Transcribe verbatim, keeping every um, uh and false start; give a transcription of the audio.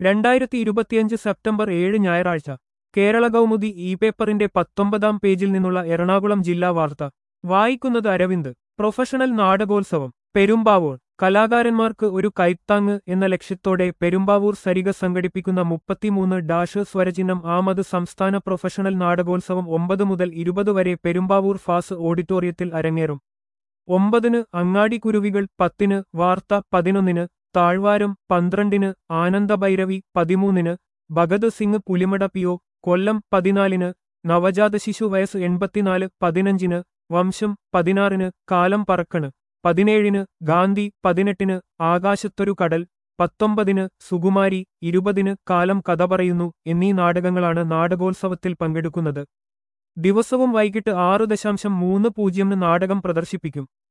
രണ്ടായിരത്തി ഇരുപത്തിയഞ്ച് സെപ്റ്റംബർ ഏഴ് ഞായറാഴ്ച കേരള കൗമുദി ഇ പേപ്പറിന്റെ പത്തൊമ്പതാം പേജിൽ നിന്നുള്ള എറണാകുളം ജില്ലാ വാർത്ത വായിക്കുന്നത് അരവിന്ദ്. പ്രൊഫഷണൽ നാടകോത്സവം പെരുമ്പാവൂർ. കലാകാരന്മാർക്ക് ഒരു കൈത്താങ്ങ് എന്ന ലക്ഷ്യത്തോടെ പെരുമ്പാവൂർ സരിഗ സംഘടിപ്പിക്കുന്ന മുപ്പത്തിമൂന്ന് ഡാഷ് സ്വരചിഹ്നം ആമത് സംസ്ഥാന പ്രൊഫഷണൽ നാടകോത്സവം ഒമ്പത് മുതൽ ഇരുപത് വരെ പെരുമ്പാവൂർ ഫാസ് ഓഡിറ്റോറിയത്തിൽ അരങ്ങേറും. ഒമ്പതിന് അങ്ങാടിക്കുരുവികൾ, പത്തിന് വാർത്ത, പതിനൊന്നിന് താഴ്വാരം, പന്ത്രണ്ടിന് ആനന്ദഭൈരവി, പതിമൂന്നിന് ഭഗത് സിംഗ് പുലിമട പി ഒ, കൊല്ലം പതിനാലിന് നവജാതശിശു വയസ്സ് എൺപത്തിനാല്, പതിനഞ്ചിന് വംശം, പതിനാറിന് കാലം പറക്കണ്, പതിനേഴിന് ഗാന്ധി, പതിനെട്ടിന് ആകാശത്തൊരു കടൽ, പത്തൊമ്പതിന് സുകുമാരി, ഇരുപതിന് കാലം കഥ പറയുന്നു എന്നീ നാടകങ്ങളാണ് നാടകോത്സവത്തിൽ പങ്കെടുക്കുന്നത്. ദിവസവും വൈകിട്ട് ആറ് ദശാംശം മൂന്ന് പൂജ്യമിന് നാടകം പ്രദർശിപ്പിക്കും.